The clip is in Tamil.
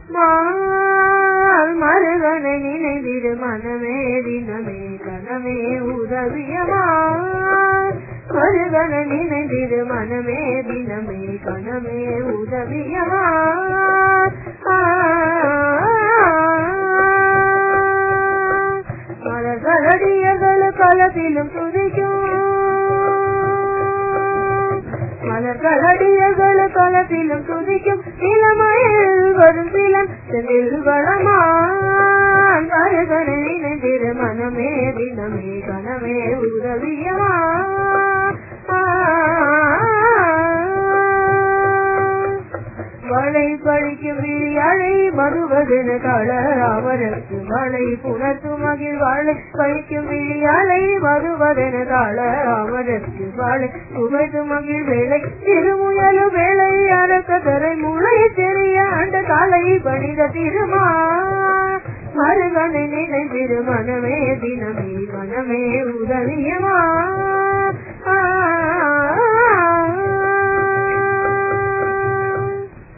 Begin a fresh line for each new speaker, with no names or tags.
மருகனை நினைந்திரு மனமே தினமே கனமே உதவியமா மருகனை நினைந்திரு மனமே தினமே கனமே உதவியமா மலர்களடியகள் களத்திலும் துதிக்கும் மலர்களடியகள் களத்திலும் துதிக்கும் இளமையில் வரும் சிலன் செந்தில் வளமான் மருகனை நினைந்திரு மனமே தினமே கனமே உதவியமா வளை பழிக்கும் விழியழை மறுவதென தளர் அவருக்கு வளை புணர்த்து மகிழ் வளை பழிக்கும் விழியழை மறுவதென தளர் அவருக்கு வளை புகழ்த்து மகிழ் வேலை திருமுயலு வேலை அரக்க தரை முளை தெரிய அந்த தலை பணித திருமா மருகனை நினைந்திரு மனமே தினமே மனமே உதவியமா